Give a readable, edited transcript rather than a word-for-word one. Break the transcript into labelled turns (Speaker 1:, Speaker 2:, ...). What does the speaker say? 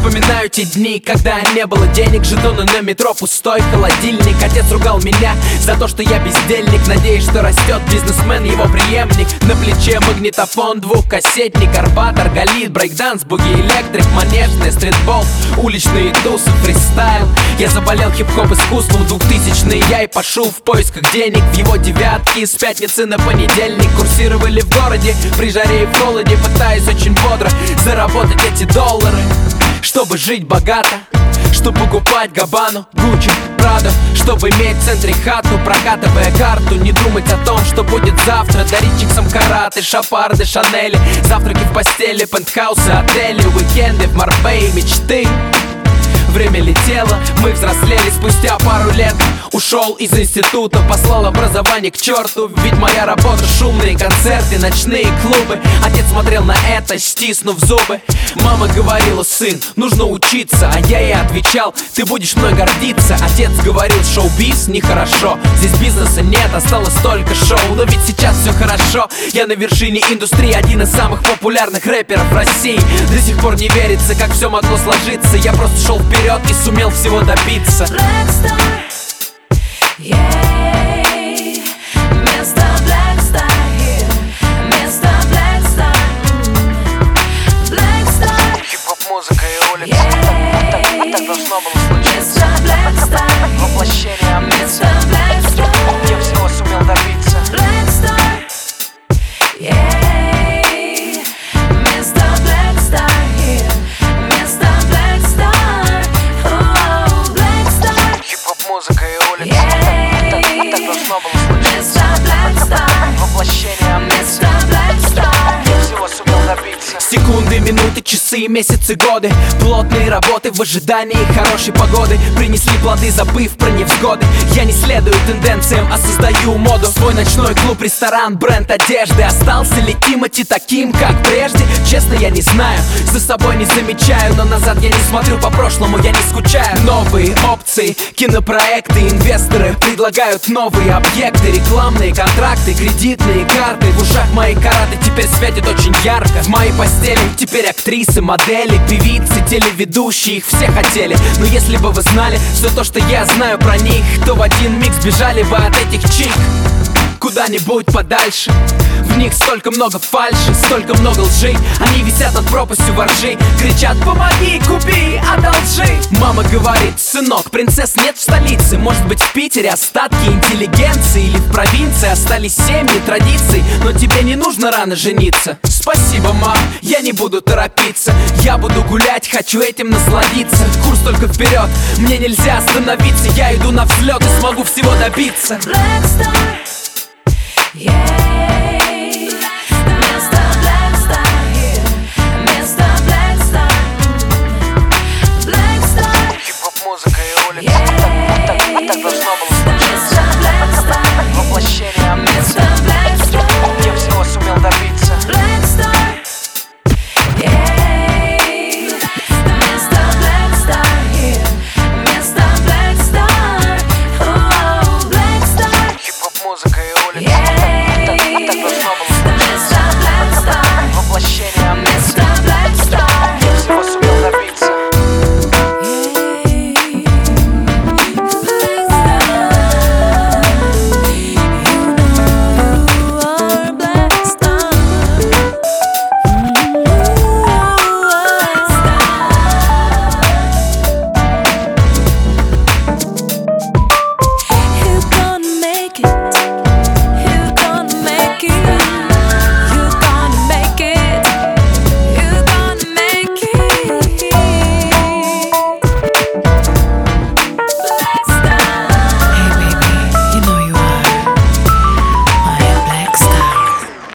Speaker 1: Вспоминаю те дни, когда не было денег, жетоны на метро, пустой холодильник. Отец ругал меня за то, что я бездельник, надеясь, что растет бизнесмен, его преемник. На плече магнитофон, двухкассетник, Арбат, Арголит, брейкданс, буги, электрик, манежный, стритбол, уличные тусы, фристайл. Я заболел хип-хоп искусством, 2000-е я и пошел в поисках денег. В его девятки с пятницы на понедельник курсировали в городе, при жаре и в холоде, пытаясь очень бодро заработать эти доллары, чтобы жить богато, чтобы покупать Габану, Гуччи, Прадо, чтобы иметь в центре хату, прокатывая карту, не думать о том, что будет завтра, дарить чиксам караты, шапарды, шанели, завтраки в постели, пентхаусы, отели, уикенды в Марбее, мечты. Время летело, мы взрослели спустя пару лет. Ушел из института, послал образование к черту. Ведь моя работа — шумные концерты, ночные клубы. Отец смотрел на это, стиснув зубы. Мама говорила: сын, нужно учиться. А я ей отвечал: ты будешь мной гордиться. Отец говорил: шоу-биз нехорошо, здесь бизнеса нет, осталось только шоу. Но ведь сейчас все хорошо, я на вершине индустрии, один из самых популярных рэперов России. До сих пор не верится, как все могло сложиться. Я просто шел вперед и сумел всего добиться.
Speaker 2: Black Star, yeah. Место Black Star here, место Black Star, Black Star.
Speaker 3: Хип-хоп, музыка и улица,
Speaker 2: Yeah.
Speaker 3: так должно было случиться.
Speaker 2: Место Black Star,
Speaker 3: Воплощение амбиций,
Speaker 2: место Black Star,
Speaker 3: я всего сумел добиться.
Speaker 2: Black Star, yeah. Место Black Star here, место Black Star, oh, Black Star.
Speaker 3: Хип-хоп, музыка и улица,
Speaker 2: Yeah.
Speaker 3: так должно было случиться.
Speaker 2: Место Black Star,
Speaker 3: Воплощение амбиций,
Speaker 2: место Black Star.
Speaker 3: я всего сумел добиться.
Speaker 1: Секунды, минуты, часы, месяцы, годы, плотные работы в ожидании хорошей погоды принесли плоды, забыв про невзгоды. Я не следую тенденциям, а создаю моду. Свой ночной клуб, ресторан, бренд одежды. Остался ли Тимати таким, как прежде? Честно, я не знаю, за собой не замечаю. Но назад я не смотрю, по прошлому я не скучаю. Новые опции, кинопроекты, инвесторы предлагают новые объекты, рекламные контракты, кредитные карты. В ушах мои караты теперь светят очень ярко. В моей постели теперь актрисы, модели, певицы, телеведущие, их все хотели. Но если бы вы знали все то, что я знаю про них, то в один миг сбежали бы от этих чик куда-нибудь подальше. В них столько много фальши, столько много лжи. Они висят над пропастью воржи, кричат: помоги, купи, одолжи. Мама говорит: сынок, принцесс нет в столице. Может быть, в Питере остатки интеллигенции, или в провинции остались семьи, традиции. Но тебе не нужно рано жениться. Спасибо, мам, я не буду торопиться. Я буду гулять, хочу этим насладиться. Курс только вперед, мне нельзя остановиться. Я иду на взлет и смогу всего добиться.
Speaker 2: Black Star, yeah. Место Black Star here, место Black Star, Black Star,
Speaker 3: Хип-хоп, музыка и улица,
Speaker 2: yeah.
Speaker 3: так должно было случиться.
Speaker 2: Место Black Star,
Speaker 3: Воплощение амбиций,
Speaker 2: место Black Star,
Speaker 3: я всего сумел добиться.